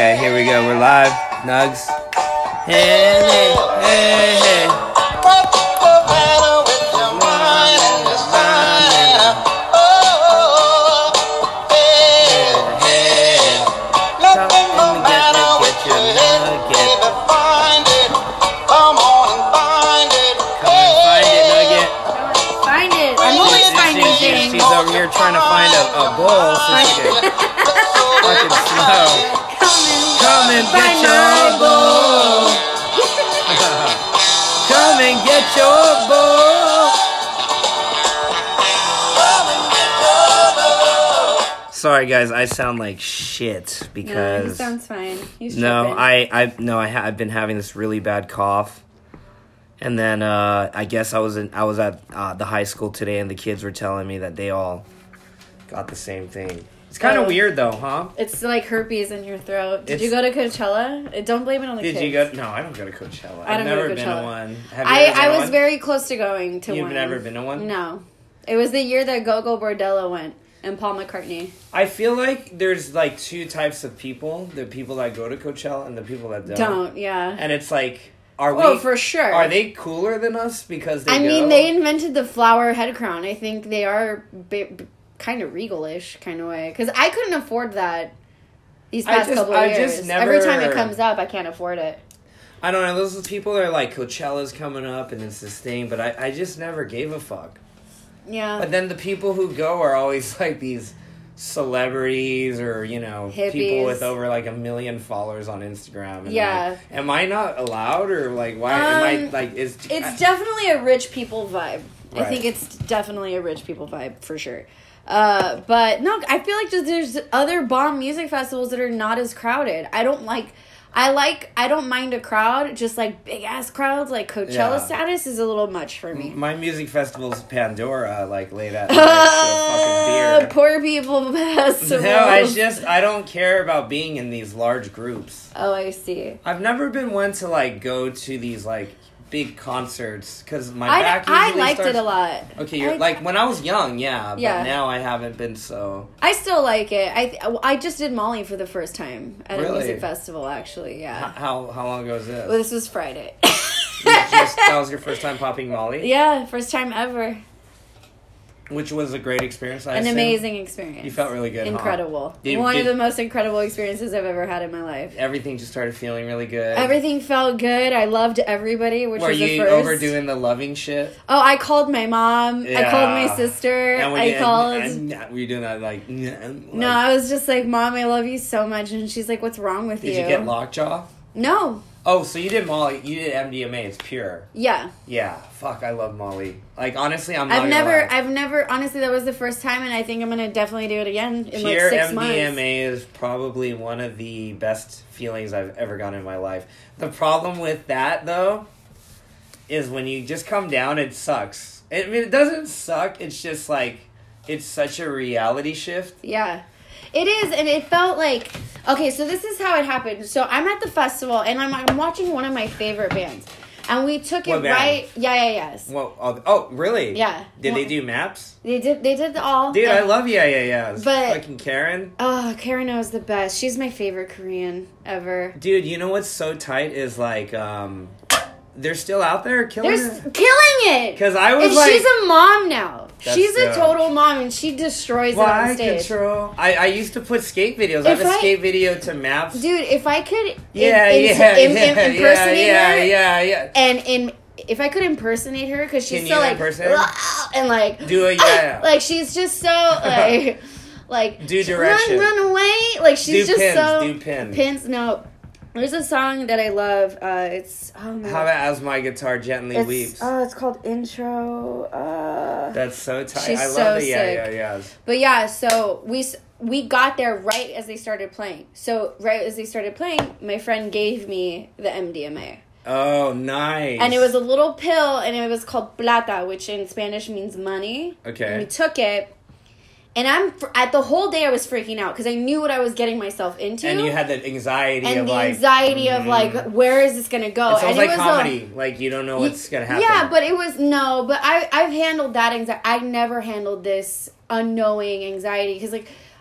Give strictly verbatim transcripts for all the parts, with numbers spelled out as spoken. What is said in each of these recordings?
Okay, here we go. We're live. Nugs. Hey, hey, hey, hey. She's over here trying to find a, a bowl so she can fucking slow. Come and get your bowl. Come and get your bowl. Sorry guys, I sound like shit because. No, he sounds fine. He's no, tripping. I I no I ha- I've been having this really bad cough. And then uh, I guess I was in, I was at uh, the high school today, and the kids were telling me that they all got the same thing. It's kind of oh. weird, though, huh? It's like herpes in your throat. Did It's, you go to Coachella? Don't blame it on the did kids. you go? No, I don't go to Coachella. I I've don't never go to been Coachella. to one. Have you I, ever been I to was one? very close to going to You've one. You've never been to one? No. It was the year that Gogo Bordello went and Paul McCartney. I feel like there's like two types of people: the people that go to Coachella and the people that don't. Don't, yeah. And it's like. Are we, oh, for sure. Are they cooler than us because they I go? mean, they invented the flower head crown. I think they are b- b- kind of regal-ish kind of way. Because I couldn't afford that these past just, couple of I years. just never, Every time it comes up, I can't afford it. I don't know. Those people are like, Coachella's coming up and it's this thing, but I, I just never gave a fuck. Yeah. But then the people who go are always like these celebrities or, you know, Hippies. People with over like a million followers on Instagram. And Yeah. Like, am I not allowed or like why Um, am I like is It's I, definitely a rich people vibe. Right. I think it's definitely a rich people vibe for sure. Uh, but no, I feel like just there's other bomb music festivals that are not as crowded. I don't like. I like. I don't mind a crowd, just like big ass crowds. Like Coachella Yeah. status is a little much for me. my music festival's Pandora, like late at night, Uh, so fucking beer. poor people festival. No, I just I don't care about being in these large groups. Oh, I see. I've never been one to like go to these like big concerts because my I, back. I usually liked starts, it a lot. Okay, you're I, like when I was young, yeah, Yeah. but now I haven't been so. I still like it. I I just did Molly for the first time at Really? a music festival. Actually, yeah. How how long ago was this? Well, this was Friday. You just, that was your first time popping Molly? Yeah, first time ever. Which was a great experience, I An assume? amazing experience. You felt really good, huh? Incredible. Did- One did- of the most incredible experiences I've ever had in my life. Everything just started feeling really good. Everything felt good. I loved everybody, which Were was the you first. overdoing the loving shit? Oh, I called my mom. I Yeah. called my sister. And when I you, called... And, and, were you doing that like... like no, I was just like, Mom, I love you so much. And she's like, what's wrong with Did you? you get lockjaw? No. Oh, so you did Molly. You did M D M A. It's pure. Yeah. Yeah. Fuck, I love Molly. Like, honestly, I'm not I've gonna never, lie. I've never, honestly, that was the first time, and I think I'm gonna definitely do it again in like Pure six M D M months. A is probably one of the best feelings I've ever gotten in my life. The problem with that, though, is when you just come down, it sucks. I mean, it doesn't suck. It's just like, it's such a reality shift. Yeah. It is, and it felt like... Okay, so this is how it happened. So I'm at the festival, and I'm, I'm watching one of my favorite bands. And we took it What band? right... Yeah, yeah, yes. Well, oh, oh really? Yeah. Did Well, they do maps? They did They did all. Dude, and- I love Yeah, Yeah, Yeah. But- Fucking Karen. Oh, Karen is the best. She's my favorite Korean ever. Dude, you know what's so tight is like, um... they're still out there killing They're s- it? killing it! Because I was And like... she's a mom now. That's She's a dope. total mom, and she destroys it Why on stage. control? I, I used to put skate videos. I have If a I- skate video to maps. Dude, if I could yeah, in, in, yeah, in, yeah, in, yeah, impersonate yeah, her, yeah, yeah. and in if I could impersonate her, because she's Can so you like, impersonate her? and like, Do it, yeah. like she's just so like, like Do direction. run, run away, like she's Do just pins, so do pins. pins. No, there's a song that I love. Uh, it's oh my How about As My Guitar Gently it's, Weeps? Oh, it's called Intro. Uh, That's so tight. she's I love so the yeah, sick. yeah, yeahs. But yeah, so we s- we got there right as they started playing. So right as they started playing, my friend gave me the M D M A. Oh, nice. And it was a little pill, and it was called plata, which in Spanish means money. Okay. And we took it, and I'm fr- at the whole day I was freaking out because I knew what I was getting myself into. And you had that anxiety and of the like... anxiety of mm, like, where is this gonna go? It sounds and like it was comedy. A, like, you don't know what's going to happen. Yeah, but it was, no, but I, I've handled that anxiety. I never handled this unknowing anxiety because like,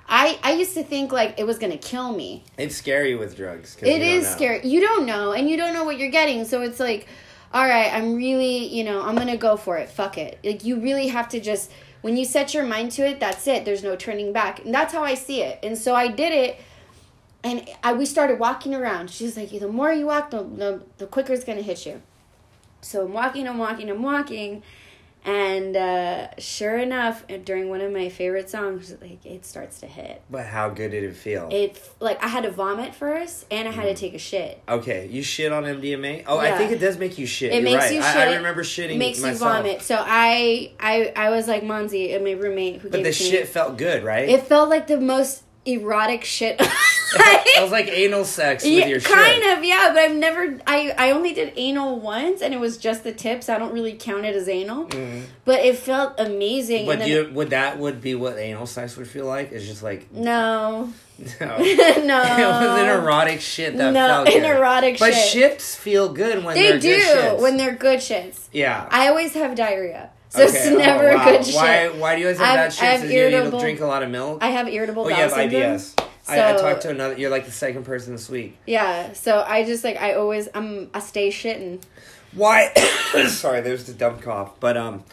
I, I used to think, like, it was going to kill me. It's scary with drugs. It is scary. You don't know, and you don't know what you're getting. So it's like, all right, I'm really, you know, I'm going to go for it. Fuck it. Like, you really have to just, when you set your mind to it, that's it. There's no turning back. And that's how I see it. And so I did it, and I, we started walking around. She's like, the more you walk, the, the, the quicker it's going to hit you. So I'm walking, I'm walking, I'm walking. And uh, sure enough, during one of my favorite songs, like, it starts to hit. But how good did it feel? It, like, I had to vomit first, and I had mm. to take a shit. Okay, you shit on M D M A? Oh, yeah. I think it does make you shit. It You're makes right. you I, shit. I remember shitting makes myself. you vomit. So I, I, I was like Monzi, my roommate, who but gave the it to shit me. felt good, right? It felt like the most erotic shit. It was like anal sex with yeah, your shit. Kind of, yeah, but I've never, I, I only did anal once, and it was just the tips. I don't really count it as anal. Mm-hmm. But it felt amazing. But and you, would that would be what anal sex would feel like? It's just like... No. No. No. It was an erotic shit that no, felt good. No, an erotic but shit. But shits feel good when they they're do, good shits. when they're good shits. Yeah. I always have diarrhea. So okay. it's never oh, wow. a good shit. Why, why do you always have I've, bad shits? I've Is you need to irritable, drink a lot of milk? I have irritable oh, bowel you have syndrome. I B S. So, I, I talked to another... You're like the second person this week. Yeah. So I just, like, I always... I'm, I stay shitting. Why... Sorry, there's the dumb cough. But, um...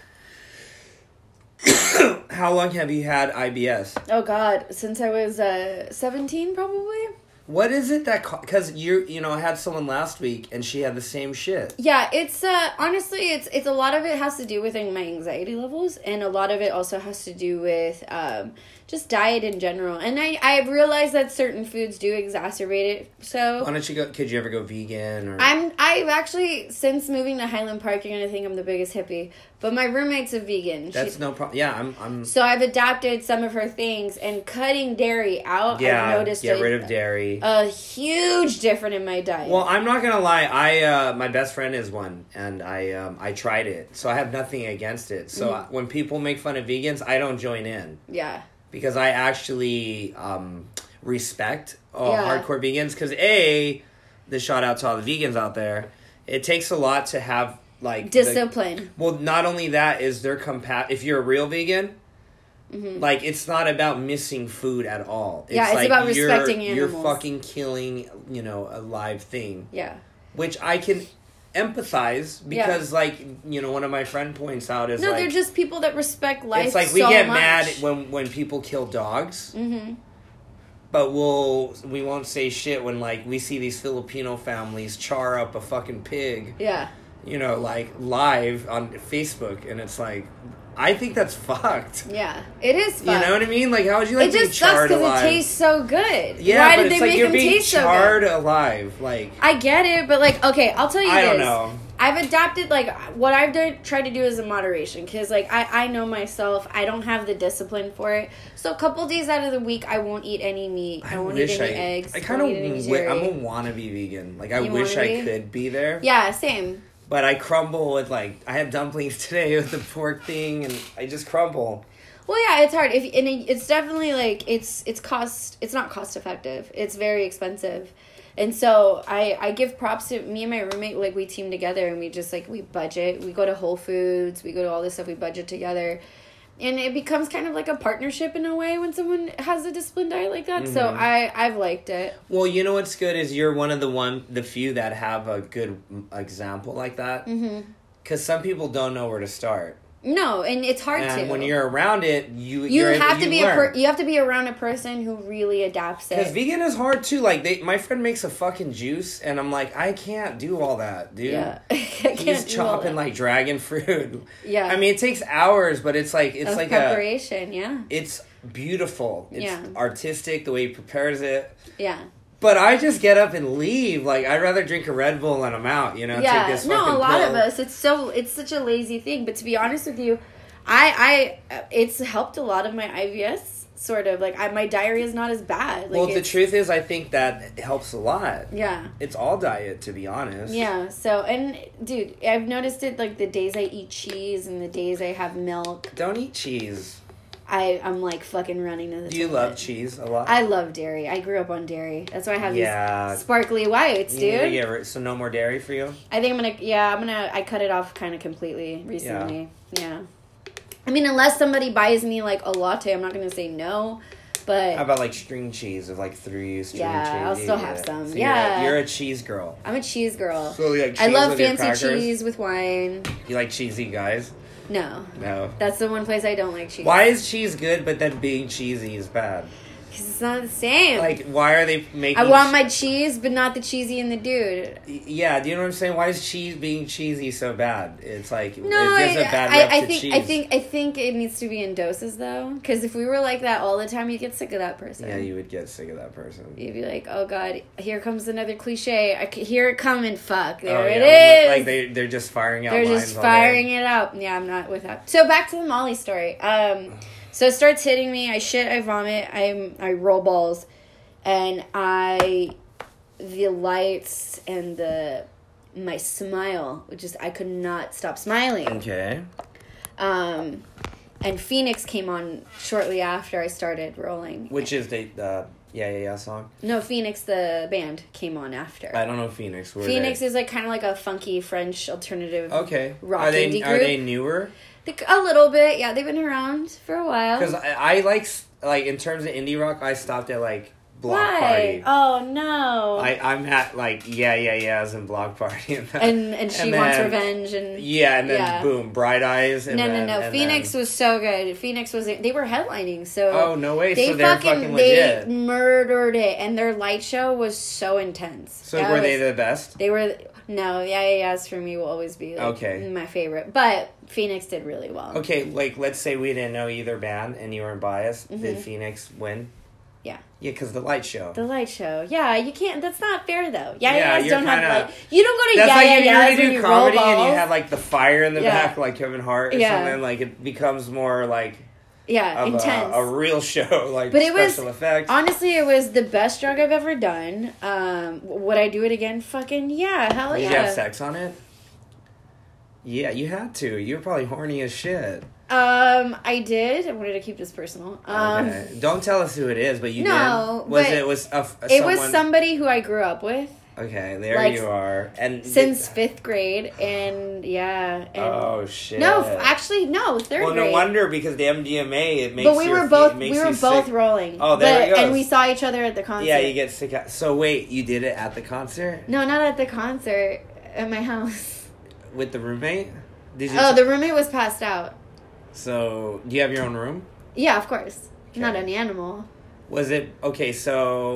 how long have you had I B S? Oh, God. Since I was uh, seventeen, probably. What is it that... Because, you you know, I had someone last week, and she had the same shit. Yeah, it's... Uh, honestly, it's it's a lot of it has to do with like, my anxiety levels, and a lot of it also has to do with um, just diet in general. And I, I've realized that certain foods do exacerbate it, so... Why don't you go... Could you ever go vegan, or... I'm, I've actually, since moving to Highland Park, you're going to think I'm the biggest hippie, but my roommate's a vegan. That's she, no problem. Yeah, I'm, I'm... So I've adapted some of her things, and cutting dairy out, yeah, I've noticed get a, rid of dairy. a huge difference in my diet. Well, I'm not gonna lie. I uh, my best friend is one, and I um, I tried it, so I have nothing against it. So mm-hmm. I, when people make fun of vegans, I don't join in. Yeah. Because I actually um, respect uh, yeah. hardcore vegans. Because a, the shout out to all the vegans out there. It takes a lot to have like discipline. The, well, not only that is they're compat. If you're a real vegan. Mm-hmm. Like, it's not about missing food at all. It's yeah, it's like about respecting you're, animals. You're fucking killing, you know, a live thing. Yeah. Which I can empathize because, yeah. like, you know, one of my friend points out is no, like... No, they're just people that respect life It's like so we get much. mad when, when people kill dogs. Mm-hmm. But we'll, we won't say shit when, like, we see these Filipino families char up a fucking pig. Yeah. You know, like, live on Facebook. And it's like... I think that's fucked. Yeah, it is fucked. You know what I mean? Like, how would you like it being charred alive? It just sucks because it tastes so good. Yeah, Why but did it's they like make you're them being taste so good? charred alive. Like, I get it, but like, okay, I'll tell you I this. don't know. I've adapted, like, what I've done, tried to do is a moderation. Because, like, I, I know myself. I don't have the discipline for it. So, a couple days out of the week, I won't eat any meat. I, I won't eat any I, eggs. I kind of... W- I'm a wannabe vegan. Like, I you wish I be? could be there. Yeah, same. But I crumble with, like... I had dumplings today with the pork thing, and I just crumble. Well, yeah, it's hard. If and it's definitely, like, it's it's cost... It's not cost effective. It's very expensive. And so I, I give props to me and my roommate. Like, we team together and we just, like, we budget. We go to Whole Foods. We go to all this stuff. We budget together. And it becomes kind of like a partnership in a way when someone has a disciplined diet like that. Mm-hmm. So I, I've liked it. Well, you know what's good is you're one of the one, the few that have a good example like that. Mm-hmm. Because some people don't know where to start. No, and it's hard and to. And when you're around it, you you you're have able, to be you a per, you have to be around a person who really adapts it. Because vegan is hard too. Like they, my friend makes a fucking juice, and I'm like, I can't do all that, dude. Yeah, he's chopping like dragon fruit. Yeah, I mean it takes hours, but it's like it's of like preparation. A, yeah, it's beautiful. It's yeah. artistic the way he prepares it. Yeah. But I just get up and leave. Like, I'd rather drink a Red Bull and I'm out, you know? Yeah, take this no, fucking a lot pill. of us. It's so, it's such a lazy thing. But to be honest with you, I, I, it's helped a lot of my I B S, sort of. Like, I, my diarrhea is not as bad. Like, well, the truth is, I think that helps a lot. Yeah. It's all diet, to be honest. Yeah, so, and, dude, I've noticed it, like, the days I eat cheese and the days I have milk. Don't eat cheese. I, I'm, like, fucking running to the Do you toilet. love cheese a lot? I love dairy. I grew up on dairy. That's why I have yeah. these sparkly whites, dude. Yeah, yeah, so no more dairy for you? I think I'm gonna, yeah, I'm gonna, I cut it off kind of completely recently. Yeah. yeah. I mean, unless somebody buys me, like, a latte, I'm not gonna say no. But how about like string cheese with like three string yeah, cheese? I'll still yeah. have some. So yeah, you're a, you're a cheese girl. I'm a cheese girl. So like cheese I love with your fancy crackers? cheese with wine. You like cheesy guys? No, No. that's the one place I don't like cheese. Why is cheese good, but then being cheesy is bad? Because it's not the same. Like, why are they making? I want che- my cheese, but not the cheesy in the dude. Yeah, do you know what I'm saying? Why is cheese being cheesy so bad? It's like No, it gives I, a bad I, rep I to think cheese. I think I think it needs to be in doses though. Because if we were like that all the time, you'd get sick of that person. Yeah, you would get sick of that person. You'd be like, oh god, here comes another cliche. I c- hear it coming. Fuck, there Oh, it yeah, is. Like they they're just firing out. They're lines just all firing day. it out. Yeah, I'm not with that. So back to the Molly story. Um, so it starts hitting me. I shit. I vomit. I I roll balls, and I the lights and the my smile. Just I could not stop smiling. Okay. Um, and Phoenix came on shortly after I started rolling. Which is the uh, yeah yeah yeah song? No, Phoenix the band came on after. I don't know Phoenix. Where Phoenix they? is like kind of like a funky French alternative. Okay. rock Are they indie are group. they newer? Like, a little bit, yeah. They've been around for a while. Because I, I like s- like in terms of indie rock, I stopped at like Block Why? Party. Oh no. I I'm at like yeah yeah yeah as in Block Party and that. and and she and wants then- revenge and Yeah, and then Yeah. boom, Bright Eyes. And no then, no no. and Phoenix then- was so good. Phoenix was they were headlining, so Oh no way! they so they're fucking, fucking, they legit. murdered it, and their light show was so intense. So That were was- they the best? They were no, yeah, yeah, yes for me will always be like, Okay. my favorite. But Phoenix did really well. Okay, like let's say we didn't know either band and you weren't biased. Mhm. Did Phoenix win? Yeah. Yeah, because the light show. The light show, yeah, you can't. That's not fair though. Yeah, Yeah, yeah, you're don't kinda- have like you don't go to That's yeah, like yeah, if yeah, you when do you comedy roll and you balls. have like the fire in the Yeah. back, like Kevin Hart or Yeah. something. Like it becomes more like yeah, of intense. a, a real show, like But it was- special effects. Honestly, it was the best drug I've ever done. Um, would I do it again? Fucking yeah, hell Did yeah. you have sex on it? Yeah, you had to. You were probably horny as shit. Um, I did. I wanted to keep this personal. Um, Okay. Don't tell us who it is, but you No, did. Was but it was a, a it was someone- somebody who I grew up with Okay, there like, you are. And since fifth grade, and yeah, and oh shit. no, f- actually no, third Well, grade. no wonder because the M D M A it makes. But we your were feet- both it we makes were you both sick. rolling. Oh, there but, it goes. And we saw each other at the concert. Yeah, you get sick. At, so wait, you did it at the concert No, not at the concert. At my house. with the roommate? Did you? Oh, t- the roommate was passed out. So do you have your own room? Yeah, of course. Not Okay. an animal. Was it okay? So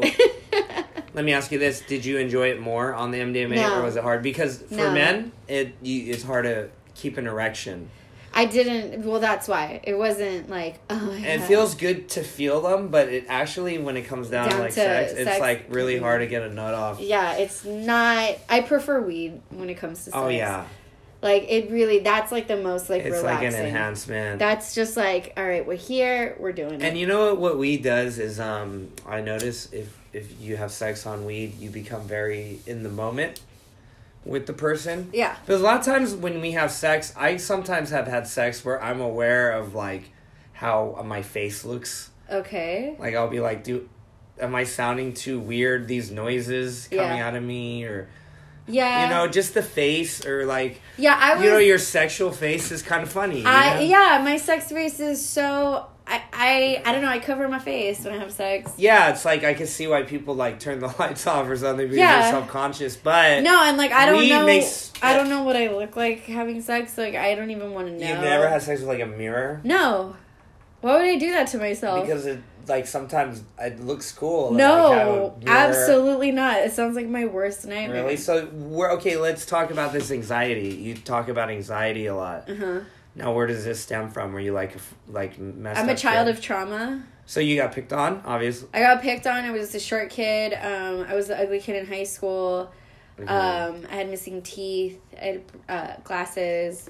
let me ask you this: did you enjoy it more on the M D M A, No. or was it hard? Because for No. men, it you, it's hard to keep an erection. I didn't. Well, that's why it wasn't like. Oh my And it God. feels good to feel them, but it actually, when it comes down, to Down like to sex, it's sex, like really mm. hard to get a nut off. Yeah, it's not. I prefer weed when it comes to sex. Oh yeah, Like it really. That's like the most like it's relaxing. like an enhancement. That's just like, all right, we're here, we're doing it. And you know what, what weed does is, um, I notice if if you have sex on weed, you become very in the moment with the person. Yeah. Because a lot of times when we have sex, I sometimes have had sex where I'm aware of like how my face looks. Okay. Like I'll be like, dude, am I sounding too weird? These noises coming Yeah. out of me, or Yeah. you know, just the face, or like Yeah, I was. you know, your sexual face is kind of funny. you I know? yeah, my sex face is so. I, I I don't know. I cover my face when I have sex. Yeah, it's like I can see why people like turn the lights off or something because Yeah. they're self-conscious. But No, and like I don't Weed know. makes- I don't know what I look like having sex. Like I don't even want to know. you've never had sex with like a mirror No. Why would I do that to myself? because it like sometimes it looks cool. to, no, like, have a mirror. absolutely not. It sounds like my worst nightmare. Really? So we're okay. Let's talk about this anxiety. You talk about anxiety a lot. Uh huh. Now, where does this stem from? Were you like a f- like messed I'm a up child kid? of trauma. So you got picked on, obviously. I got picked on. I was a short kid. Um, I was the ugly kid in high school. Mhm. Um, I had missing teeth. I had uh, glasses.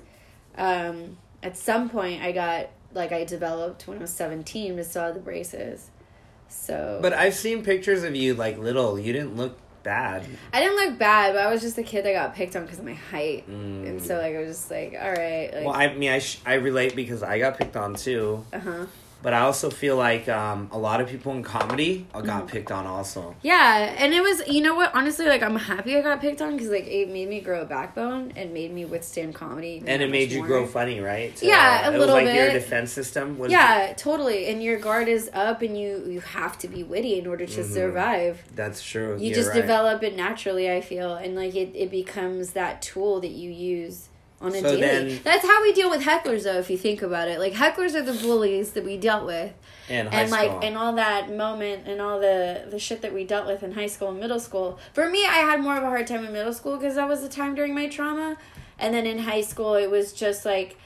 Um, at some point, I got like I developed when I was seventeen. But still had the braces. So, But I've seen pictures of you like little. You didn't look bad. I didn't look bad, but I was just a kid that got picked on because of my height, Mm. and so like I was just like, all right, like, Well, I mean, I sh- I relate because I got picked on too. uh huh. But I also feel like um, a lot of people in comedy got Mm. picked on also. Yeah, and it was, you know what, honestly, like, I'm happy I got picked on because, like, it made me grow a backbone and made me withstand comedy. And it made you more. grow funny, right? So, Yeah, a it little was like your bit. defense system. Was Yeah, totally. And your guard is up and you, you have to be witty in order to Mhm. survive. That's true. You You're just right. develop it naturally, I feel. And, like, it, it becomes that tool that you use on a So daily. then- That's how we deal with hecklers, though, if you think about it. Like, hecklers are the bullies that we dealt with. In high And school. like and all that moment and all the the shit that we dealt with in high school and middle school. For me, I had more of a hard time in middle school because that was the time during my trauma, and then in high school it was just like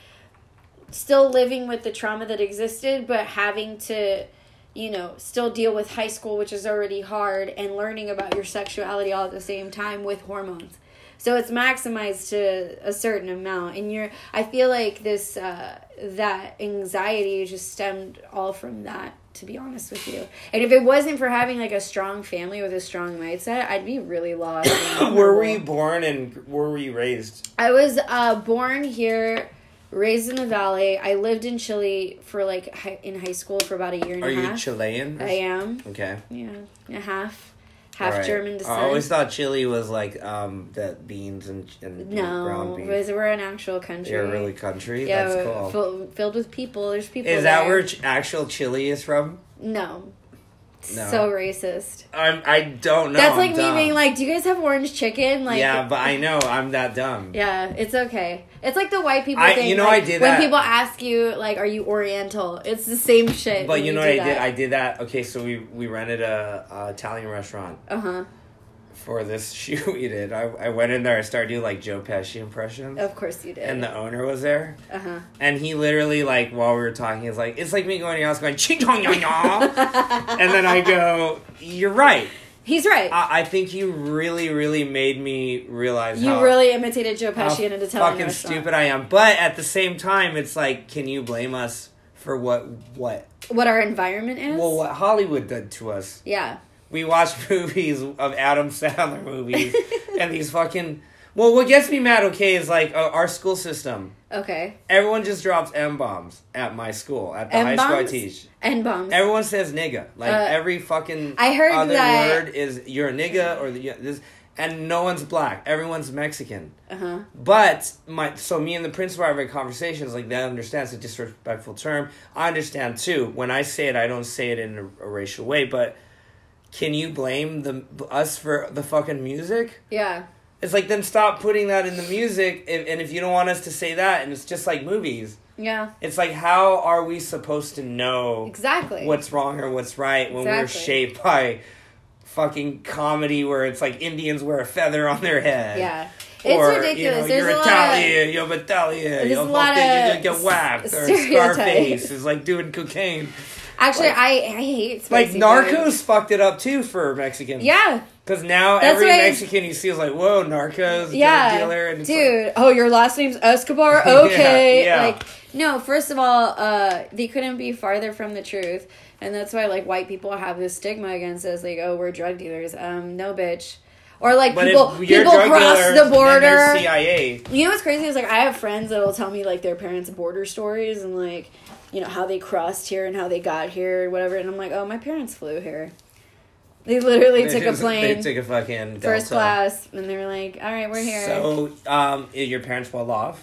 still living with the trauma that existed, but having to, you know, still deal with high school, which is already hard, and learning about your sexuality all at the same time with hormones. So it's maximized to a certain amount, and you're. I feel like this uh, that anxiety just stemmed all from that. To be honest with you, and if it wasn't for having like a strong family with a strong mindset, I'd be really lost. Where were you born and where were you raised? I was uh, born here, raised in the Valley. I lived in Chile for like hi- in high school for about a year and Are a you half. Chilean? I am. Okay. Yeah, a half, half Alright. German descent. I always thought Chile was like um the beans and, and no, ground beef. because we're an actual country. You're really country? Yeah, That's we're cool. fill, filled with people. There's people. Is that there. where ch- actual Chile is from? No. No. So racist. I'm, I don't know. That's I'm like dumb. me being like, "Do you guys have orange chicken?" Like, yeah, but I know I'm that dumb. yeah, it's okay. It's like the white people I- thing. you know, like, I did when that. people ask you like, "Are you Oriental?" It's the same shit. But when you know do what I that. did? I did that. Okay, so we we rented a, a Italian restaurant Uh huh. for this shoot we did. I, I went in there. I started doing like Joe Pesci impressions, Of course you did. and the owner was there. uh huh. And he literally, like, while we were talking, he's like, it's like me going to your house going, ching chong yong yong. And then I go, you're right. He's right. I, I think you really, really made me realize you how, really imitated Joe how Pesci in an Italian fucking restaurant. stupid I am. But at the same time, it's like, can you blame us for what, what? What our environment is? Well, what Hollywood did to us. Yeah. We watch movies of Adam Sandler movies and these fucking... Well, what gets me mad, okay, is like uh, our school system. Okay. Everyone just drops M-bombs at my school, at the high school I M-bombs? teach. N-bombs. Everyone says nigga. Like, Uh, every fucking I heard other that- word is you're a nigga or the, yeah, this, and no one's black. Everyone's Mexican. Uh-huh. But, my so me and the principal are having conversations, like, that understands a disrespectful term. I understand, too. When I say it, I don't say it in a, a racial way, but can you blame the us for the fucking music? Yeah. It's like, then stop putting that in the music, if, and if you don't want us to say that, and it's just like movies. Yeah. It's like, how are we supposed to know Exactly. what's wrong or what's right when we're Exactly. shaped by fucking comedy where it's like Indians wear a feather on their head? Yeah. Or, It's ridiculous. You know, There's you're a lot Italian, of... you're Italian, There's you're a lot fucking, you're of gonna get whacked. Or stereotypes. Scarface is like doing cocaine. Actually, like- I, I hate Like, spicy Narcos food. fucked it up too for Mexicans. Yeah. Because now That's every why- Mexican you see is like, whoa, Narcos, drug Yeah. dealer. And it's like, Dude, oh, your last name's Escobar? Okay. Yeah, yeah. Like, no, first of all, uh, they couldn't be farther from the truth. And that's why, like, white people have this stigma against us. Like, oh, we're drug dealers. Um, no, bitch. Or, like, but people, if you're people drug cross dealers, the then border. there's C I A. You know what's crazy is, like, I have friends that will tell me, like, their parents' border stories and, like, you know, how they crossed here and how they got here or whatever. And I'm like, oh, my parents flew here. They literally They took a just- plane, They took a fucking first Delta. class, and they were like, all right, we're here. So, um, is your parents well off?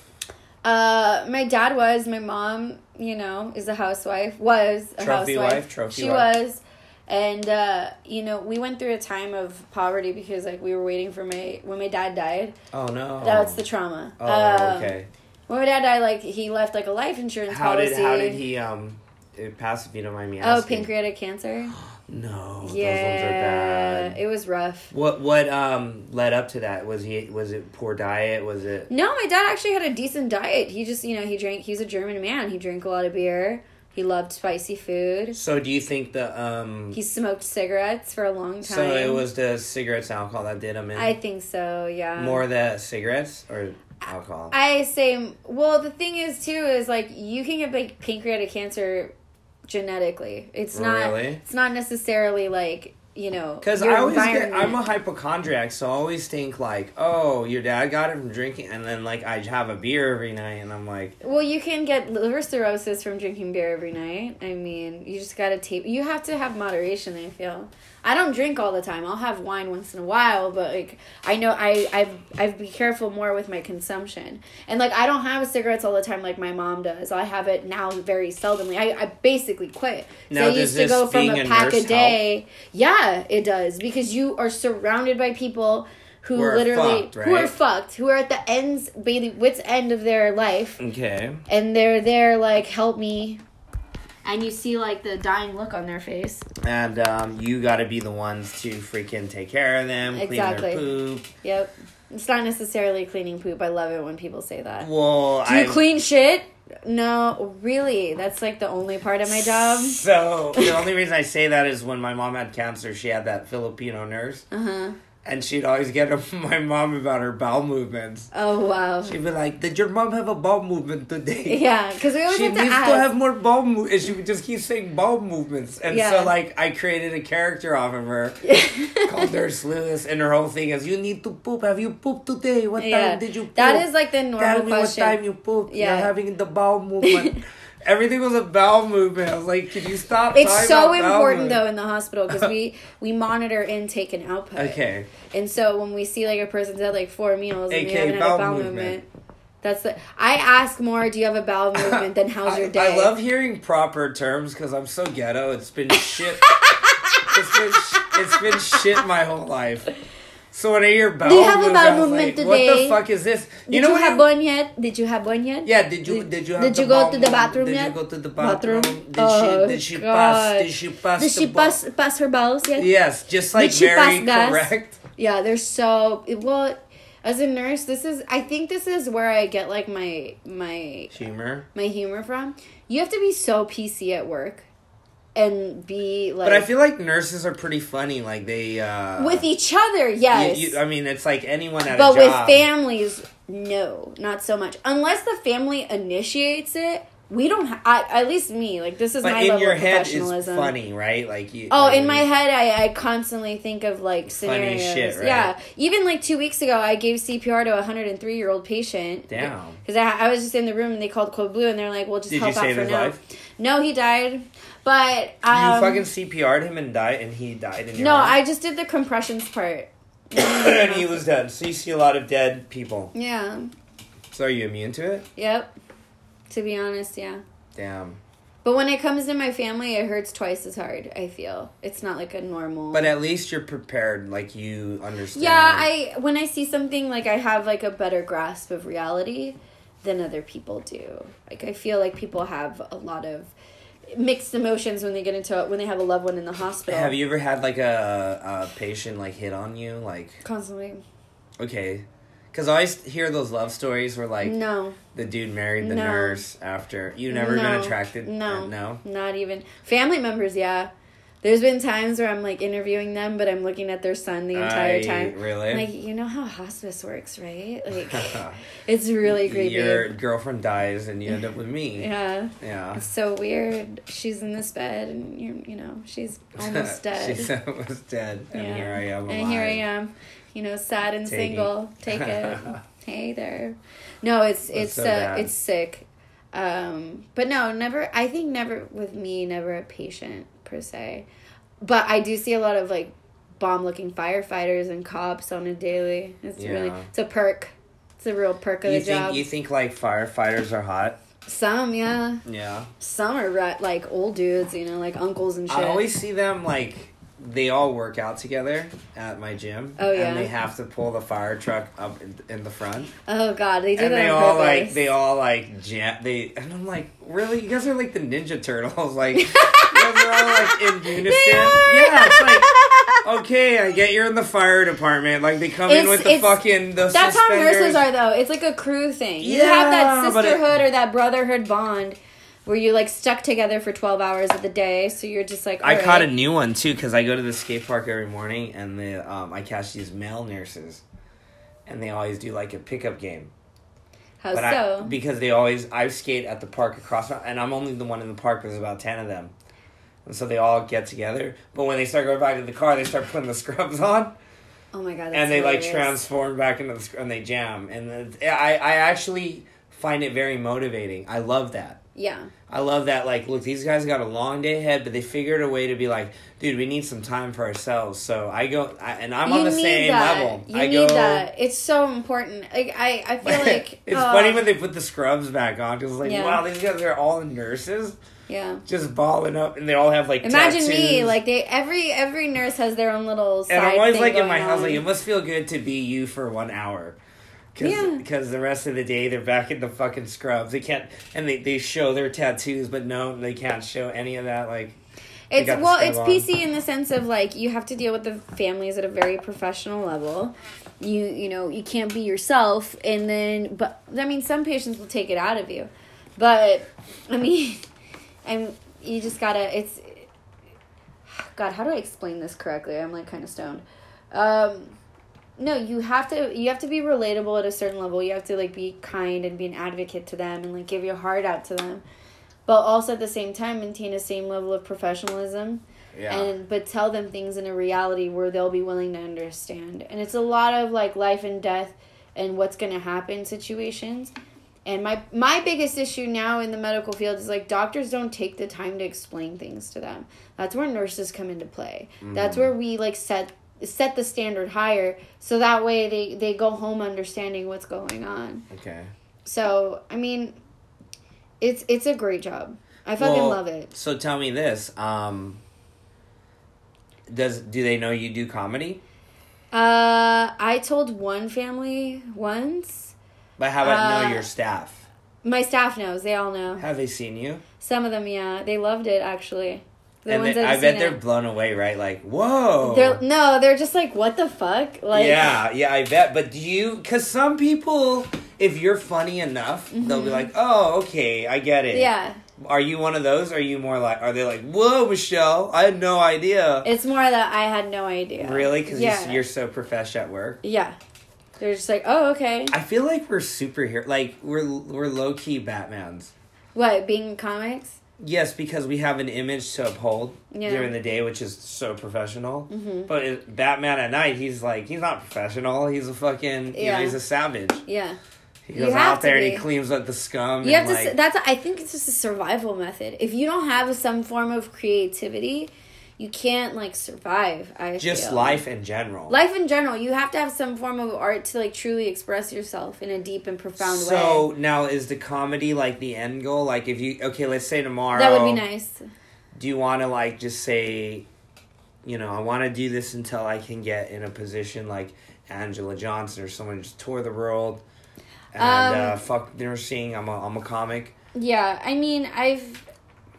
Uh, my dad was. My mom, you know, is a housewife. Was a Trophy housewife. wife, trophy she wife. was, and uh, you know, we went through a time of poverty because like we were waiting for my when my dad died. Oh no. That's the trauma. Oh, Um, okay. When my dad died, like he left like a life insurance How policy. did how did he um it pass if you don't mind me Oh, asking? pancreatic cancer. No, those ones are Yeah, bad. it was rough. What what um led up to that? Was he was it poor diet? Was it No, my dad actually had a decent diet. He just, you know, he drank. He was a German man. He drank a lot of beer. He loved spicy food. So do you think the um He smoked cigarettes for a long time. so it was the cigarettes and alcohol that did him in? I think so, yeah. More the cigarettes or alcohol? I say, well, the thing is, too, is like you can get like pancreatic cancer genetically. It's not. Really? It's not necessarily like you know, because I always get, I'm a hypochondriac, so I always think like, oh, your dad got it from drinking, and then like I have a beer every night, and I'm like, well, you can get liver cirrhosis from drinking beer every night. I mean, you just gotta tape. You have to have moderation. I feel. I don't drink all the time. I'll have wine once in a while, but like I know I I've I've be careful more with my consumption. And like I don't have cigarettes all the time like my mom does. I have it now very seldomly. I, I basically quit. Now, so I does used to this go from being a a pack a nurse day. Help? Yeah, it does because you are surrounded by people who, who are literally fucked, right? who are fucked, who are at the ends, wits end of their life. Okay. And they're there like help me. And you see, like, the dying look on their face. And um, you got to be the ones to freaking take care of them, exactly. clean their poop. Yep. It's not necessarily cleaning poop. I love it when people say that. Well, Do you I've... clean shit? No, really. That's, like, the only part of my job. So, the only reason I say that is when my mom had cancer, she had that Filipino nurse. Uh-huh. And she'd always get my mom about her bowel movements. Oh, wow. She'd be like, did your mom have a bowel movement today? Yeah, because we always she have to needs ask. to have more bowel movements. And she would just keep saying bowel movements. And yeah. so, like, I created a character off of her called Nurse Lewis. And her whole thing is, you need to poop. Have you pooped today? What yeah. time did you poop? That is, like, the normal Tell me question. what time you pooped. Yeah. You're having the bowel movement. Everything was a bowel movement. I was like, can you stop? It's so important, though, in the hospital because we, we monitor intake and output. Okay. And so when we see, like, a person's had, like, four meals and A K they haven't had a bowel movement, movement that's the... I ask more, do you have a bowel movement, than how's your day? I, I love hearing proper terms because I'm so ghetto. It's been shit. it's, been, it's been shit my whole life. So when I hear bowel do you have movement, a bowel movement like, today? What the fuck is this? You did know you what have one yet? Did you have one yet? Yeah, did you did you have Did the you go bowel to the bathroom movement? yet? Did you go to the bathroom? bathroom? Did oh, she did she God. pass did she pass Did the she ball? pass pass her bowels yet? Yes, just like did she very pass correct. Gas? Yeah, they're so well. As a nurse, this is I think this is where I get like my my humor. My humor from. You have to be so P C at work. And be like, but I feel like nurses are pretty funny. Like they uh, with each other, yes. You, you, I mean, it's like anyone at but a job. with families, no, not so much. Unless the family initiates it, we don't. Ha- I, at least me, like this is but my in level your of head professionalism. is funny, right? Like you. Oh, I mean, in my head, I, I constantly think of like scenarios. Funny shit, right? Yeah, even like two weeks ago, I gave C P R to a hundred and three year old patient. Damn. Because I, I was just in the room and they called Code Blue and they're like, "Well, just Did help you out save for his now." life? No, he died. But um, you fucking C P R'd him and died, and he died in your no, arm? I just did the compressions part. And he was dead. So you see a lot of dead people. Yeah. So are you immune to it? Yep. To be honest, yeah. Damn. But when it comes to my family, it hurts twice as hard, I feel. It's not like a normal... But at least you're prepared, like you understand. Yeah, I when I see something, like I have like a better grasp of reality than other people do. Like I feel like people have a lot of mixed emotions when they get into when they have a loved one in the hospital. Have you ever had like a, a patient like hit on you? Like Constantly. Okay. Because I always hear those love stories where, like, no, the dude married the no. nurse after. You've never no. been attracted? No. Uh, no? Not even. Family members, yeah. There's been times where I'm, like, interviewing them, but I'm looking at their son the entire I, time. Really? Like, you know how hospice works, right? Like, it's really creepy. Your girlfriend dies and you end up with me. Yeah. Yeah. It's so weird. She's in this bed and, you you know, she's almost dead. She's almost dead. And yeah. here I am alive. And here I am, you know, sad and Taking. single. Take it. Hey there. No, it's That's it's so uh, bad. it's sick. Um, but no, never. I think never with me. Never a patient per se. But I do see a lot of like bomb-looking firefighters and cops on a daily. It's Yeah. really it's a perk. It's a real perk of you the think, job. You think, like, firefighters are hot? Some, yeah. Yeah. Some are right, like old dudes, you know, like uncles and shit. I always see them, like, they all work out together at my gym. Oh, yeah. And they have to pull the fire truck up in, in the front. Oh God, they do and that they on all purpose. like they all like jam they and I'm like, really? You guys are like the Ninja Turtles, like you guys are all like in unison. Yeah, it's like, okay, I get you're in the fire department. Like they come It's- in with the it's- fucking the That's how suspenders. nurses are, though. It's like a crew thing. You Yeah, have that but it- sisterhood or that brotherhood bond where you like stuck together for twelve hours of the day. So you're just like, I all caught a right. new one too because I go to the skate park every morning and the um I catch these male nurses, and they always do like a pickup game. How But so? I, because they always, I skate at the park across, and I'm only the one in the park. There's about ten of them, and so they all get together. But when they start going back to the car, they start putting the scrubs on. Oh my god! That's and they hilarious. like transform back into the sc- and they jam, and the, I I actually find it very motivating. I love that. Yeah. I love that. Like, look, these guys got a long day ahead, but they figured a way to be like, dude, we need some time for ourselves. So I go, I, and I'm you on the need same that. level. You I need go, that. It's so important. Like I, I feel like it's uh, funny when they put the scrubs back on because like, Yeah. wow, these guys are all nurses. Yeah. Just balling up, and they all have like Imagine tattoos. me, like they every every nurse has their own little side And I'm always thing like in going my house, on. like it must feel good to be you for one hour. Cause, Yeah. Because the rest of the day they're back in the fucking scrubs. They can't, and they, they show their tattoos, but no, they can't show any of that. Like, they It's got the well, scrub it's on. P C in the sense of like you have to deal with the families at a very professional level. You you know you can't be yourself, and then but I mean some patients will take it out of you, but I mean, and you just gotta it's. God, how do I explain this correctly? I'm like kind of stoned. Um, no, you have to you have to be relatable at a certain level. You have to like be kind and be an advocate to them and like give your heart out to them, but also at the same time maintain the same level of professionalism. Yeah. And but tell them things in a reality where they'll be willing to understand. And it's a lot of like life and death and what's going to happen situations. And my my biggest issue now in the medical field is like doctors don't take the time to explain things to them. That's where nurses come into play. Mm. That's where we like set set the standard higher so that way they, they go home understanding what's going on. Okay. So, I mean, it's it's a great job. I fucking well, love it. So tell me this, um does do they know you do comedy? Uh, I told one family once. But how about Uh, know your staff? My staff knows. They all know. Have they seen you? Some of them, yeah. They loved it, actually. The and ones they, that I have bet seen they're it. blown away, right? Like, whoa. They're, no, they're just like, what the fuck? Like, yeah, yeah, I bet. But do you... Because some people, if you're funny enough, mm-hmm. they'll be like, oh, okay, I get it. Yeah. Are you one of those? Or are you more like... Are they like, whoa, Michelle, I had no idea. It's more that I had no idea. Really? Because yeah. you're so professional at work? Yeah. They're just like, oh, okay. I feel like we're superhero. Like, we're, we're low-key Batmans. What, being comics? Yes, because we have an image to uphold Yeah. during the day, which is so professional. Mm-hmm. But it, Batman at night, he's like, he's not professional. He's a fucking, you Yeah. know, he's a savage. Yeah. He You goes have out there to and be. he cleans up the scum. You and have to. like, s That's. I think it's just a survival method. If you don't have some form of creativity, you can't like survive. I just feel. life in general. Life in general, you have to have some form of art to like truly express yourself in a deep and profound so, way. So now is the comedy like the end goal? Like if you okay, let's say tomorrow. That would be nice. Do you want to like just say, you know, I want to do this until I can get in a position like Angela Johnson or someone just tour the world. And Um, uh, fuck nursing. I'm a I'm a comic. Yeah, I mean, I've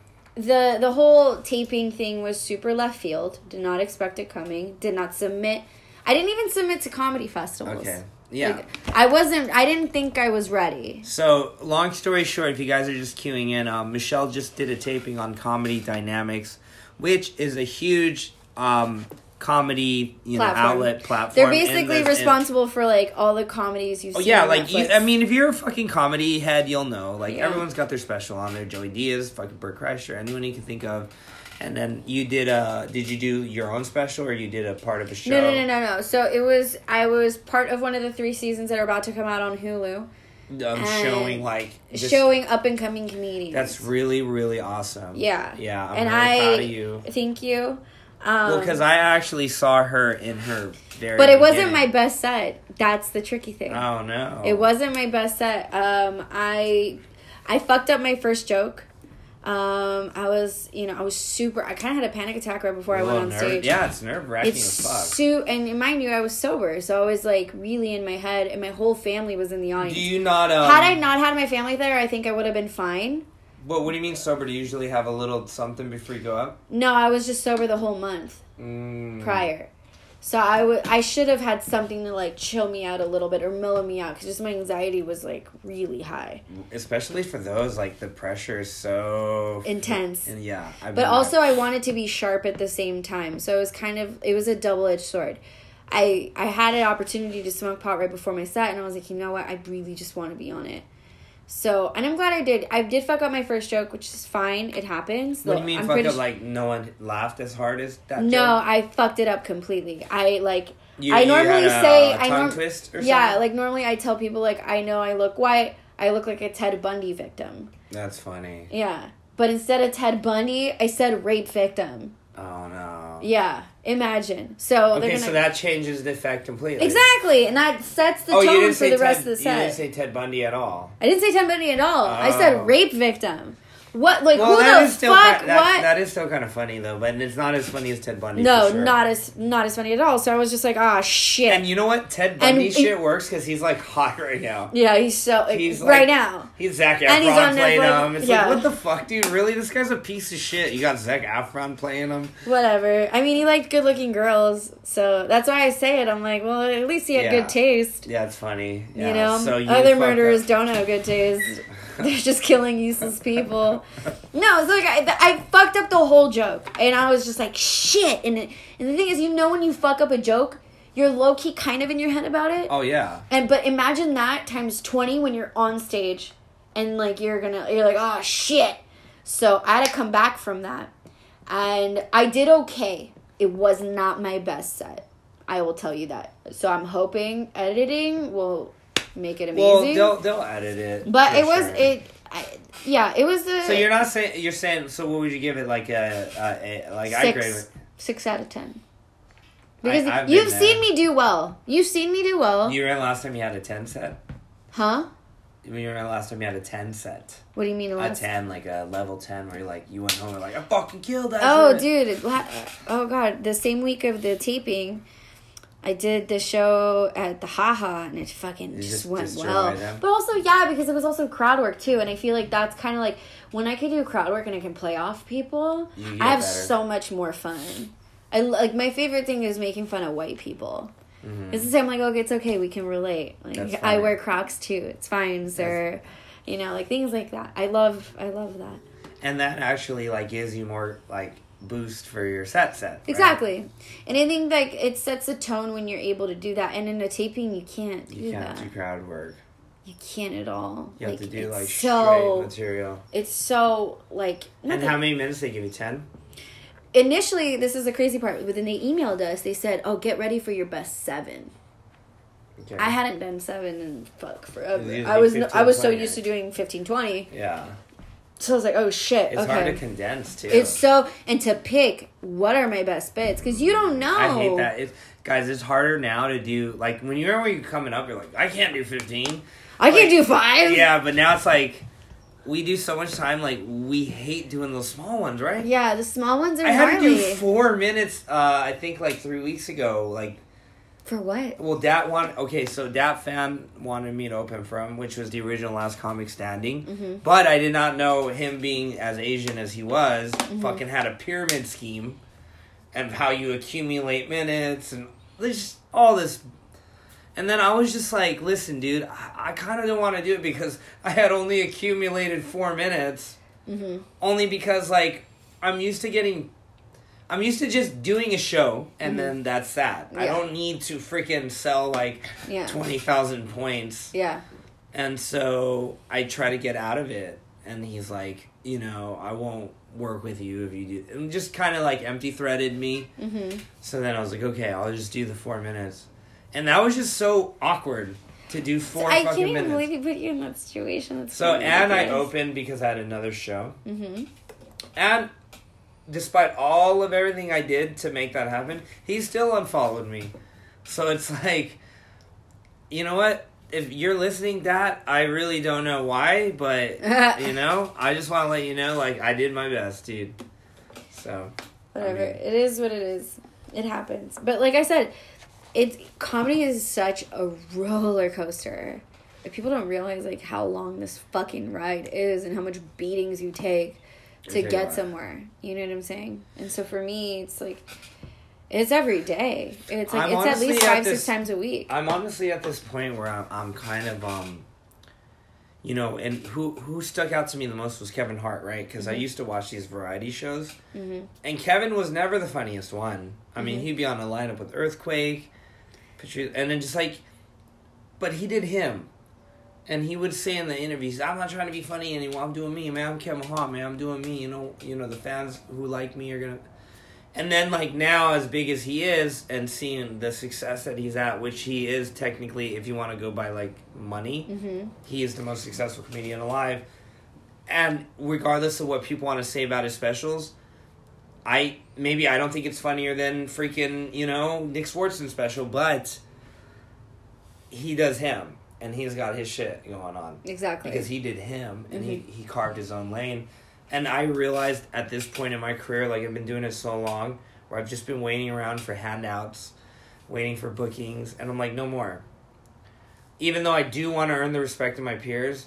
the the whole taping thing was super left field. Did not expect it coming. Did not submit. I didn't even submit to comedy festivals. Okay. Yeah. Like, I wasn't. I didn't think I was ready. So, long story short, if you guys are just queuing in, um, Michelle just did a taping on Comedy Dynamics, which is a huge um, comedy you know Platform. outlet platform. They're And basically there's- and- responsible for like all the comedies you've Oh seen. yeah, on like you, Netflix. I mean, if you're a fucking comedy head, you'll know. Like Yeah. everyone's got their special on there. Joey Diaz, fucking Burt Kreischer, anyone you can think of. And then you did a. Did you do your own special, or you did a part of a show? No, no, no, no, no. So it was. I was part of one of the three seasons that are about to come out on Hulu. Um, And showing like just- showing up and coming comedians. That's really, really awesome. Yeah, yeah. I'm and really I proud of you. thank you. Um, Well, because I actually saw her in her very. but it wasn't beginning. my best set. That's the tricky thing. Oh no! It wasn't my best set. Um, I I fucked up my first joke. Um, I was, you know, I was super. I kind of had a panic attack right before I went on nerve- stage. Yeah, it's nerve wracking It's as fuck. so, and mind you, I was sober, so I was like really in my head, and my whole family was in the audience. Do you not? Um, had I not had my family there, I think I would have been fine. What What do you mean sober? Do you usually have a little something before you go up? No, I was just sober the whole month Mm. prior. So I would, I should have had something to like chill me out a little bit or mellow me out because just my anxiety was like really high, Especially for those, like the pressure is so intense. And yeah, I've But been also, there. I wanted to be sharp at the same time, so it was kind of it was a double edged sword. I I had an opportunity to smoke pot right before my set, and I was like, you know what, I really just want to be on it. So, and I'm glad I did. I did fuck up my first joke, which is fine. It happens. What do you mean I'm fuck up? sh- Like, no one laughed as hard as that No, joke? I fucked it up completely. I, like... You, I you normally had a, say... a I tongue norm- twist or Yeah, something? like, normally I tell people, like, I know I look white. I look like a Ted Bundy victim. That's funny. Yeah. But instead of Ted Bundy, I said rape victim. Oh, no. Yeah. Imagine. So Okay, they're gonna... so that changes the effect completely. Exactly, and that sets the oh, you tone didn't for say the Ted, rest of the You set. didn't say Ted Bundy at all. I didn't say Ted Bundy at all. I Oh. said rape victim. What? Like, Well, who that the is still fuck? ki- that, what? that is still kind of funny, though, but it's not as funny as Ted Bundy, no, for sure. not as not as funny at all. So I was just like, ah, shit. And you know what? Ted Bundy And- shit works because he's, like, hot right now. yeah, he's so... Like, He's right like- now. He's Zac And he's Efron on playing Netflix. him. It's Yeah. like, what the fuck, dude? Really? This guy's a piece of shit. You got Zac Efron playing him? Whatever. I mean, he liked good-looking girls, so that's why I say it. I'm like, well, at least he had Yeah. good taste. Yeah, it's funny. Yeah. You know? so you Other fucked murderers up. don't have good taste. They're just killing useless people. No, it's like I, I fucked up the whole joke, and I was just like, shit. And it, and the thing is, you know, when you fuck up a joke, you're low key kind of in your head about it. Oh, yeah. And but imagine that times twenty when you're on stage, and like you're gonna, you're like, oh shit. So I had to come back from that, and I did okay. It was not my best set. I will tell you that. So I'm hoping editing will make it Well, amazing. they'll, they'll edit it. But for it was sure. it, I, yeah, it was a So you're not saying, you're saying, so what would you give it, like a, a, a like, I grade six, it. six out of ten. Because I- I've you've been there. seen me do well. You've seen me do well, You remember last time you had a ten set? huh? You remember last time you had a ten set? What do you mean? A last- ten, like a level ten, where you like you went home and like I fucking killed that. Oh, shit. dude! la- Oh god! The same week of the taping, I did the show at the Haha, and it fucking You just, just went destroyed well. them? But also, yeah, because it was also crowd work too, and I feel like that's kind of like when I can do crowd work and I can play off people, You get I have better. so much more fun. I like my favorite thing is making fun of white people. Mhm. It's the same. Like, okay, it's okay. We can relate. That's Like, funny. I wear Crocs too. It's fine, sir. You know, like things like that. I love. I love that. And that actually like gives you more like boost for your set set. Right? Exactly. And I think like it sets a tone when you're able to do that. And in a taping, you can't do You can't that. do crowd work. You can't at all. You have like, to do it's like so. straight material. It's so like. And nothing- how many minutes they give you? Ten. Initially, this is the crazy part. When they emailed us, they said, "Oh, get ready for your best seven." Okay. I hadn't done seven in fuck forever. Usually I was fifteen, I was so twenty. used to doing fifteen, twenty. Yeah. So I was like, oh shit. It's okay. hard to condense too. It's so and to pick what are my best bits because you don't know. I hate that. It's, guys, it's harder now to do like when you're when you're coming up, you're like, I can't do fifteen. I Like, can do five. Yeah, but now it's like we do so much time. Like we hate doing those small ones, right? Yeah, the small ones are I had to do gnarly. four minutes. Uh, I think like three weeks ago. Like, For what? well, Dat want okay. So Dat fan wanted me to open for him, which was the original Last Comic Standing. Mm-hmm. But I did not know him being as Asian as he was. Mm-hmm. Fucking had a pyramid scheme, and how you accumulate minutes and there's all this. And then I was just like, listen, dude, I, I kind of don't want to do it because I had only accumulated four minutes. Mm-hmm. Only because, like, I'm used to getting... I'm used to just doing a show, and Mhm. then that's that. I Yeah. don't need to freaking sell, like, Yeah. twenty thousand points. Yeah. And so I try to get out of it. And he's like, you know, I won't work with you if you do... And just kind of, like, empty-threaded me. Mm-hmm. So then I was like, okay, I'll just do the four minutes. And that was just so awkward to do four I fucking can't even minutes. believe you put you in that situation. That's So, and I ridiculous. opened because I had another show. Mm-hmm. And despite all of everything I did to make that happen, he still unfollowed me. So it's like, you know what? If you're listening, that I really don't know why, but you know, I just want to let you know, like, I did my best, dude. So Whatever. I mean, It is what it is. It happens. But like I said, it's comedy is such a roller coaster. Like, people don't realize like how long this fucking ride is and how much beatings you take to Okay, get wow. somewhere. You know what I'm saying? And so for me, it's like it's every day. It's like I'm it's at honestly least at five, this- six times a week. I'm honestly at this point where I'm, I'm kind of, um, you know, and who who stuck out to me the most was Kevin Hart, right? Because I Mhm. used to watch these variety shows, Mm-hmm. and Kevin was never the funniest one. I mean, Mhm. he'd be on a lineup with Earthquake, Patrice, and then just like, but he did him, And he would say in the interviews, I'm not trying to be funny anymore. I'm doing me, man. I'm Kevin Hart, man. I'm doing me. You know, you know the fans who like me are going to... And then, like, now, as big as he is, and seeing the success that he's at, which he is technically, if you want to go by, like, money, mm-hmm. he is the most successful comedian alive. And regardless of what people want to say about his specials, I maybe I don't think it's funnier than freaking, you know, Nick Swartzen's special, but he does him. And he's got his shit going on. Exactly. Because he did him, and mm-hmm. he, he carved his own lane. And I realized at this point in my career, like I've been doing it so long, where I've just been waiting around for handouts, waiting for bookings, and I'm like, no more. Even though I do want to earn the respect of my peers,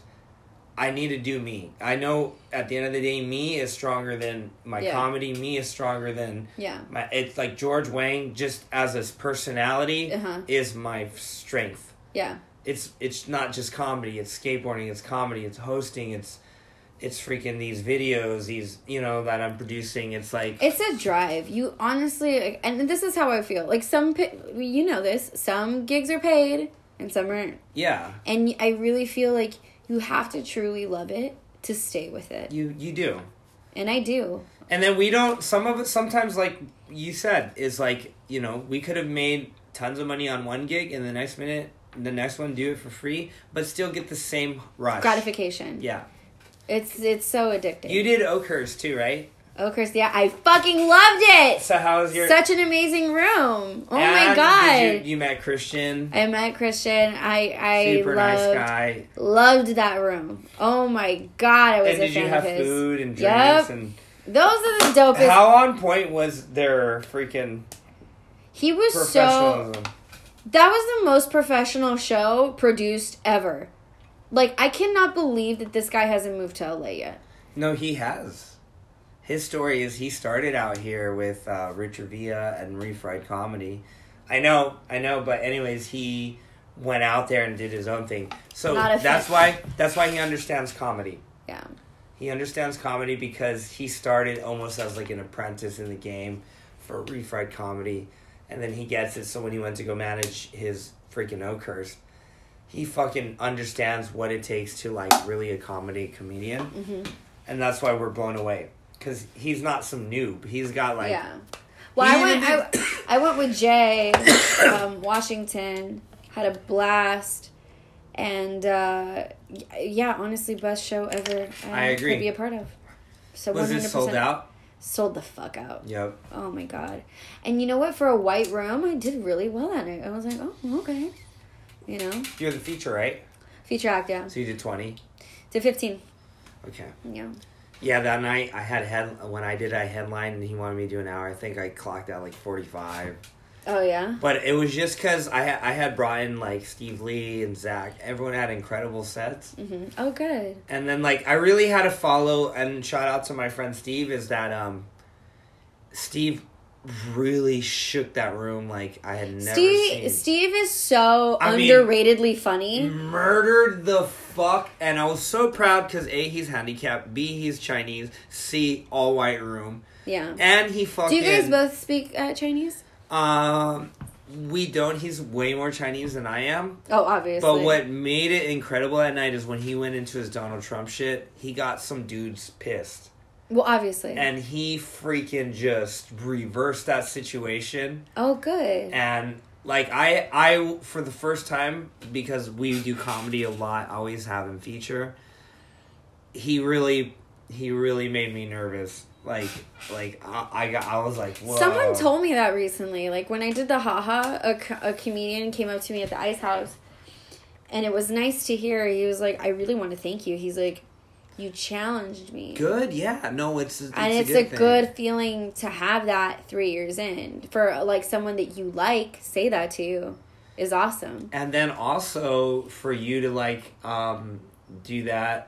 I need to do me. I know at the end of the day, me is stronger than my yeah. comedy. Me is stronger than yeah. my... It's like George Wang, just as his personality, uh-huh. is my strength. Yeah. It's it's not just comedy. It's skateboarding. It's comedy. It's hosting. It's it's freaking these videos. These you know that I'm producing. It's like it's a drive. You honestly, like, and this is how I feel. Like some, you know this. Some gigs are paid and some aren't. Yeah. And I really feel like you have to truly love it to stay with it. You you do. And I do. And then we don't. Some of it sometimes, like you said, is like you know we could have made tons of money on one gig, and the next minute. The next one, do it for free, but still get the same rush. Gratification. Yeah. It's it's so addictive. You did Oakhurst too, right? Oakhurst, yeah. I fucking loved it! So how was your... Such an amazing room. Oh and my god. Did you, you met Christian. I met Christian. I, I Super loved, nice guy. Loved that room. Oh my god, I was and a did fan you have of his. food and drinks? Yep. And those are the dopest. How on point was their freaking He was so... That was the most professional show produced ever. Like, I cannot believe that this guy hasn't moved to L A yet. No, he has. His story is he started out here with uh, Richard Villa and Refried Comedy. I know, I know, but anyways, he went out there and did his own thing. So that's why that's why he understands comedy. Yeah. He understands comedy because he started almost as like an apprentice in the game for Refried Comedy. And then he gets it, so when he went to go manage his freaking Oakhurst, he fucking understands what it takes to, like, really accommodate a comedian. Mm-hmm. And that's why we're blown away. Because he's not some noob. He's got, like... Yeah. Well, I went, I, I went with Jay, um, Washington, had a blast, and, uh, yeah, honestly, best show ever I, I agree. could be a part of. So Was one hundred percent. it sold out? Sold the fuck out. Yep. Oh my god. And you know what? For a white room, I did really well that night. I was like, oh, okay. You know? You're the feature, right? Feature act, yeah. So you did twenty? Did fifteen. Okay. Yeah. Yeah, that night I had head when I did a headline and he wanted me to do an hour. I think I clocked out like forty-five. Oh yeah. But it was just because I had I had brought in like Steve Lee and Zach. Everyone had incredible sets. Mm-hmm. Oh good. And then like I really had to follow and shout out to my friend Steve is that um Steve really shook that room like I had never Steve, seen. Steve is so I underratedly mean, funny. Murdered the fuck, and I was so proud because A, he's handicapped, B, he's Chinese, C, all white room. Yeah. And he fucking... Do you guys both speak uh, Chinese? Um, we don't. He's way more Chinese than I am. Oh, obviously. But what made it incredible that night is when he went into his Donald Trump shit, he got some dudes pissed. Well, obviously. And he freaking just reversed that situation. Oh, good. And, like, I, I, for the first time, because we do comedy a lot, always have him feature, he really, he really made me nervous. Like, like I, I got, I was like, whoa. Someone told me that recently. Like, when I did the haha, a, co- a comedian came up to me at the Ice House, and it was nice to hear. He was like, I really want to thank you. He's like, you challenged me. Good, yeah. No, it's, it's and it's a, good, a thing. good feeling to have that three years in. For, like, someone that you like, say that to you is awesome. And then also, for you to, like, um, do that,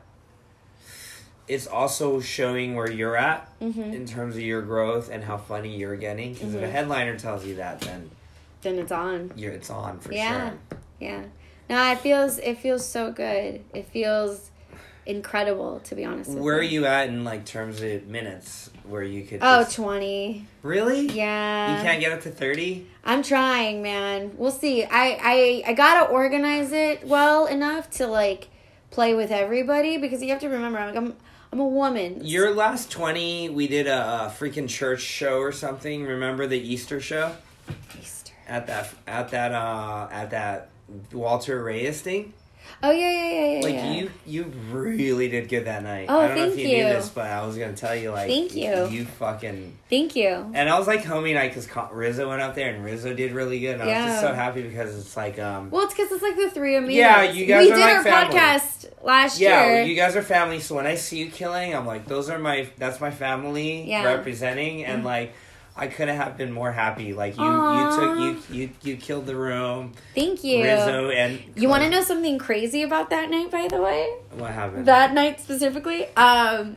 it's also showing where you're at mm-hmm. in terms of your growth and how funny you're getting. Because mm-hmm. if a headliner tells you that, then... Then it's on. You're, it's on, for yeah. sure. Yeah. No, it feels, it feels so good. It feels... incredible, to be honest with Where you. are you at in like terms of minutes where you could oh just... twenty Really? Yeah. You can't get up to thirty? I'm trying, man. We'll see. I, I I gotta organize it well enough to like play with everybody because you have to remember, I'm, I'm, I'm a woman. Your last twenty, we did a, a freaking church show or something. Remember the Easter show? Easter. At that, at that, uh, at that Walter Reyes thing? Oh, yeah, yeah, yeah, yeah. Like, yeah. you you really did good that night. Oh, I don't know thank if you, you. knew this, but I was going to tell you, like... Thank you. You fucking... Thank you. And I was, like, homie night because Rizzo went up there, and Rizzo did really good. And I was just Yeah. so happy because it's, like... um. Well, it's because it's like the three of me. Yeah, you guys we are did like our family. podcast last Yeah, year. you guys are family, so when I see you killing, I'm like, those are my... That's my family Yeah. representing, and, Mm-hmm. like... I couldn't have been more happy. Like, you Aww. you took... You, you, you killed the room. Thank you. Rizzo and... You want to know something crazy about that night, by the way? What happened? That night specifically? Um,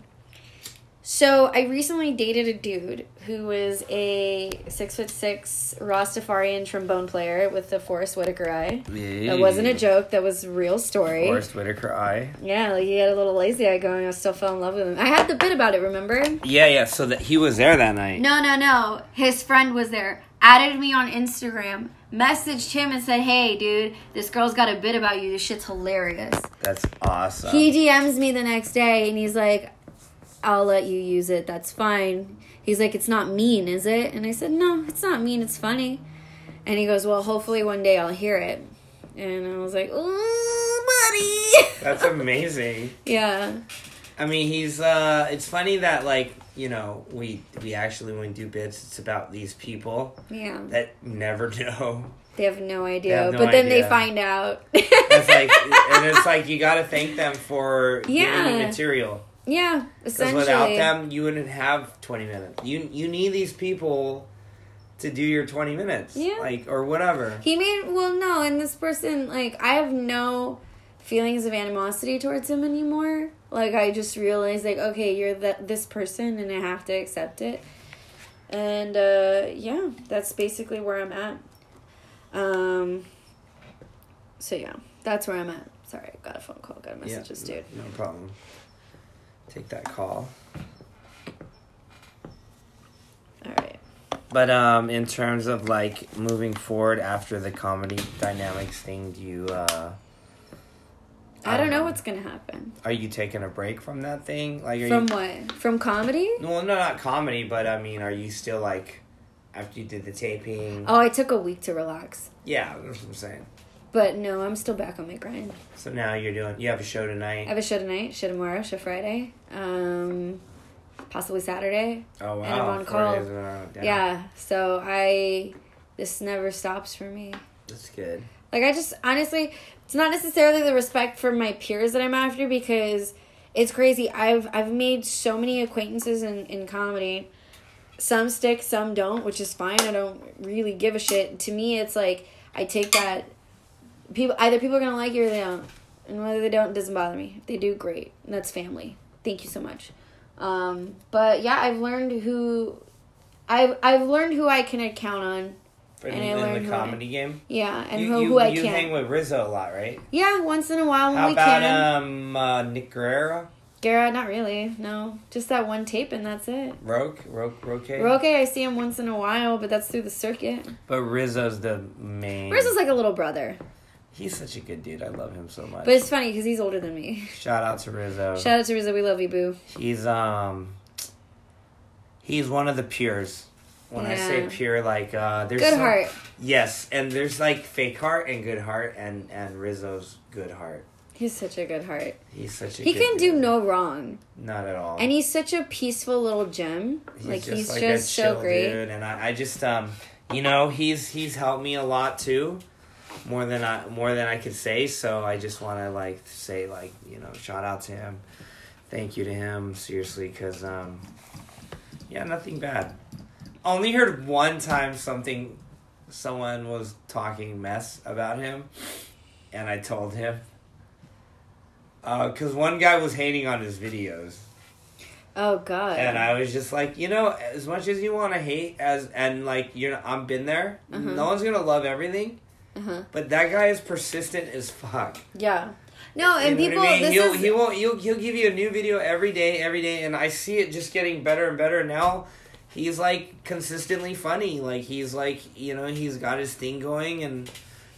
so I recently dated a dude who was a six foot six Rastafarian trombone player with the Forrest Whitaker eye. That wasn't a joke. That was a real story. Forrest Whitaker eye. Yeah, like he had a little lazy eye going. I still fell in love with him. I had the bit about it, remember? Yeah, yeah. So that he was there that night. No, no, no. His friend was there. Added me on Instagram. Messaged him and said, hey, dude, this girl's got a bit about you. This shit's hilarious. That's awesome. He D Ms me the next day and he's like, I'll let you use it. That's fine. He's like, it's not mean, is it? And I said, no, it's not mean. It's funny. And he goes, well, hopefully one day I'll hear it. And I was like, ooh, buddy. That's amazing. Yeah. I mean, he's, uh, it's funny that, like, you know, we, we actually, when we do bits, it's about these people Yeah. that never know. They have no idea. have no but then idea. they find out. It's like, and it's like, you gotta thank them for Yeah. giving you material. Yeah, Because essentially. without them, you wouldn't have twenty minutes. You, you need these people to do your twenty minutes. Yeah. Like, or whatever. He made, well, no, and this person, like, I have no feelings of animosity towards him anymore. Like, I just realized, like, okay, you're that this person, and I have to accept it. And, uh, yeah, that's basically where I'm at. Um, so, yeah, that's where I'm at. Sorry, I got a phone call, got a message, Yeah, dude. no problem. Take that call. All right. But um, in terms of like moving forward after the comedy dynamics thing, do you? Uh, I don't know what's gonna happen. Are you taking a break from that thing? Like are From you, what? From comedy? Well, no, not comedy, but I mean, are you still like after you did the taping? Oh, I took a week to relax. Yeah, that's what I'm saying. But no, I'm still back on my grind. So now you're doing. You have a show I tonight. have a show tonight, show tomorrow, show Friday, um, possibly Saturday. Oh wow! And I'm on Four call. days in a row. Damn. Yeah, so I, this never stops for me. That's good. Like, I just, honestly, it's not necessarily the respect for my peers that I'm after because it's crazy. I've I've made so many acquaintances in, in comedy. Some stick, some don't, which is fine. I don't really give a shit. To me, it's like, I take that, people either people are going to like you or they don't. And whether they don't, it doesn't bother me. If they do, great. And that's family. Thank you so much. Um, but yeah, I've learned who, I've, I've learned who I can count on. In, And I in learned the who I- comedy game. Yeah, and you who, you, who I you can. hang with Rizzo a lot, right? Yeah, once in a while when How we about can. um uh, Nick Guerrero? Garrett, not really. No, just that one tape and that's it. Roke, Roke, Roke. Roque, I see him once in a while, but that's through the circuit. But Rizzo's the main. Rizzo's like a little brother, He's such a good dude. I love him so much. but it's funny because he's older than me. Shout out to Rizzo. Shout out to Rizzo, we love you, boo. He's um. He's one of the pures. When I say Yeah. pure, like uh, there's Good some- heart. Yes, and there's like fake heart and good heart, and and Rizzo's good heart. He's such a good heart. He's such a. He good can do dude. no wrong, Not at all. and he's such a peaceful little gem. He's like just he's like just a so chill great. dude, and I, I just um, you know, he's he's helped me a lot too, more than I more than I could say. So I just want to like say like you know shout out to him, thank you to him seriously because um, yeah, nothing bad. Only heard one time something, someone was talking mess about him, and I told him. Because uh, one guy was hating on his videos. Oh God. And I was just like, you know, as much as you want to hate, as and like you're, I'm been there. Uh-huh. No one's gonna love everything, Uh-huh. but that guy is persistent as fuck. Yeah. No, and You know people. what I mean? This he'll is. he won't he'll he'll give you a new video every day, every day, and I see it just getting better and better. Now he's like consistently funny. Like he's like you know he's got his thing going, and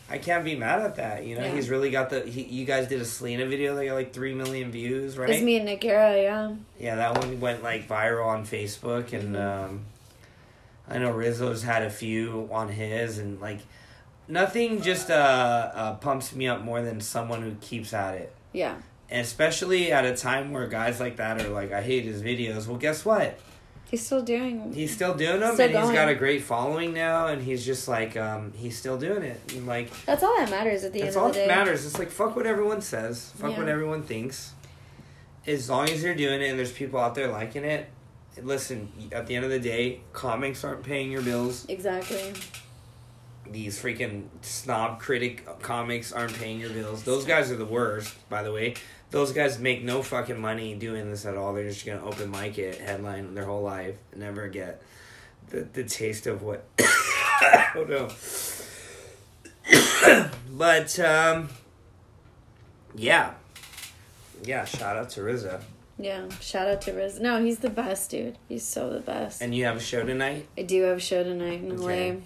I can't be mad at that. You know, Yeah. he's really got the. He, you guys did a Selena video that got like three million views, right? It's me and Nick Guerra, yeah. Yeah, that one went like viral on Facebook, and um, I know Rizzo's had a few on his, and like nothing just uh, uh, pumps me up more than someone who keeps at it. Yeah. And especially at a time where guys like that are like, I hate his videos. Well, guess what? He's still doing. He's still doing them, Still and he's going. got a great following now, and he's just like, um, he's still doing it. And like, That's all that matters at the that's end all of the that day. matters. It's like, fuck what everyone says. Fuck Yeah. what everyone thinks. As long as you're doing it and there's people out there liking it, listen, at the end of the day, comics aren't paying your bills. Exactly. These freaking snob critic comics aren't paying your bills. Those guys are the worst, by the way. Those guys make no fucking money doing this at all. They're just going to open mic it, headline their whole life, and never get the, the taste of what... oh, no. But, um... yeah. Yeah, shout out to Rizzo. Yeah. Shout out to Riz. No, he's the best, dude. He's so the best. And you have a show tonight? I do have a show tonight in L A. Okay.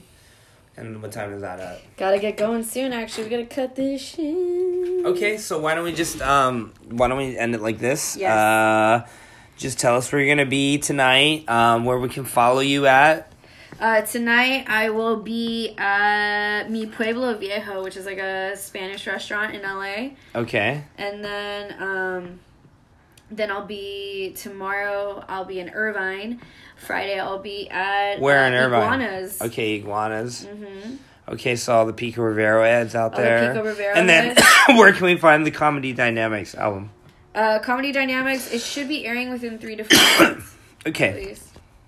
And what time is that at? Gotta get going soon, actually. We gotta cut this shit. Okay, so why don't we just, um, why don't we end it like this? Yes. Uh, just tell us where you're going to be tonight, um, where we can follow you at. Uh, tonight I will be at Mi Pueblo Viejo, which is like a Spanish restaurant in L A. Okay. And then, um, then I'll be, tomorrow I'll be in Irvine. Friday I'll be at Where uh, in Irvine? Iguanas. Okay, Iguanas. Mm-hmm. Okay, so all the Pico Rivero ads out All the there. Pico Rivero and then, ads. where can we find the Comedy Dynamics album? Uh, Comedy Dynamics, it should be airing within three to four months. Okay. Please.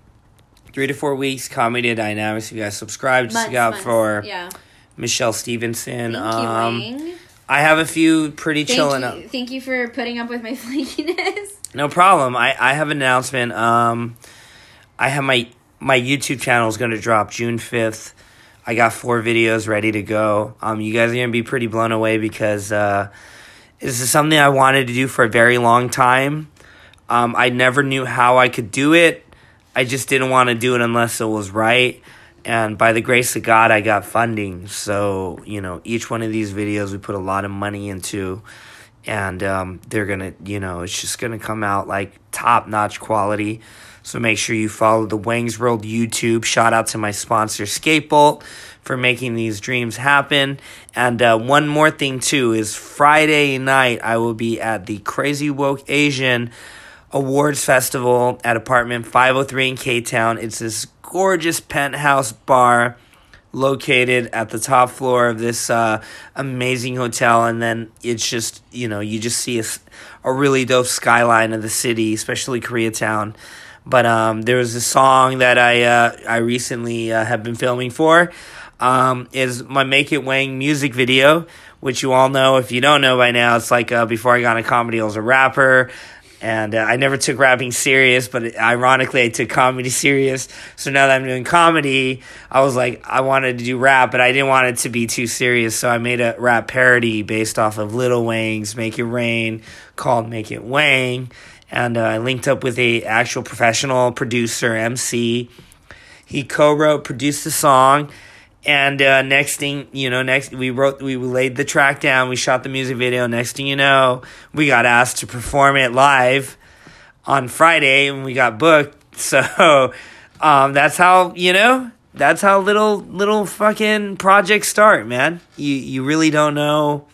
Three to four weeks, Comedy Dynamics. You guys subscribe. Just Months, look out months. for Yeah. Michelle Stevenson. Thank um, you, Wayne. I have a few pretty Thank chilling you, up. thank you for putting up with my flakiness. No problem. I, I have an announcement. Um, I have my my YouTube channel is going to drop June fifth. I got four videos ready to go. Um, you guys are going to be pretty blown away because uh, this is something I wanted to do for a very long time. Um, I never knew how I could do it. I just didn't want to do it unless it was right. And by the grace of God, I got funding. So, you know, each one of these videos we put a lot of money into. And um, they're going to, you know, it's just going to come out like top-notch quality. So make sure you follow the Wang's World YouTube. Shout out to my sponsor, Skatebolt, for making these dreams happen. And uh, one more thing, too, is Friday night I will be at the Crazy Woke Asian Awards Festival at apartment five oh three in K-Town. It's this gorgeous penthouse bar located at the top floor of this uh, amazing hotel, and then it's just, you know, you just see a, a really dope skyline of the city, especially Koreatown. But um, there was a song that I uh, I recently uh, have been filming for. Um, is my Make It Wang music video, which you all know. If you don't know by now, it's like uh, before I got into comedy, I was a rapper. And uh, I never took rapping serious, but ironically, I took comedy serious. So now that I'm doing comedy, I was like, I wanted to do rap, but I didn't want it to be too serious. So I made a rap parody based off of Lil Wang's Make It Rain called Make It Wang. And uh, I linked up with a actual professional producer, M C. He co-wrote, produced the song. And uh, next thing, you know, next we wrote, we laid the track down, we shot the music video. Next thing you know, we got asked to perform it live on Friday, and we got booked. So um, that's how, you know, that's how little little fucking projects start, man. You you really don't know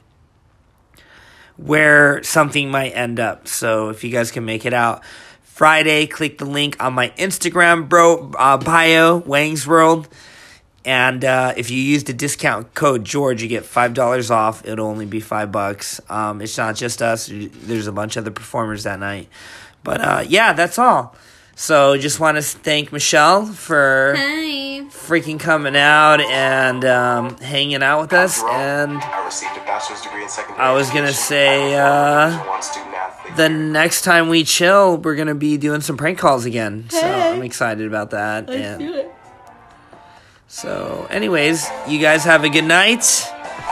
where something might end up. So if you guys can make it out Friday, click the link on my Instagram, bro, uh, bio, Wang's World. And uh, if you use the discount code George, you get five dollars off. It'll only be five bucks. Um, it's not just us. There's a bunch of other performers that night. But uh, yeah, that's all. So just want to thank Michelle for Hi. freaking coming out and um, hanging out with us. And I received a bachelor's degree in secondary I was going to education. say, I'm a uh, one student athlete. the next time we chill, we're going to be doing some prank calls again. So Hey. I'm excited about that. Let's and do it. So, anyways, you guys have a good night.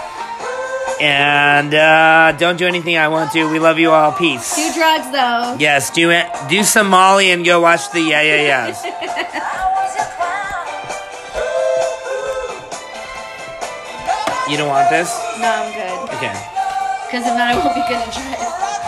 And uh, don't do anything I won't do. We love you all. Peace. Do drugs, though. Yes, do it. Do some Molly and go watch the Yeah Yeah Yeahs. You don't want this? No, I'm good. Okay. Because if not, I won't be good to try it.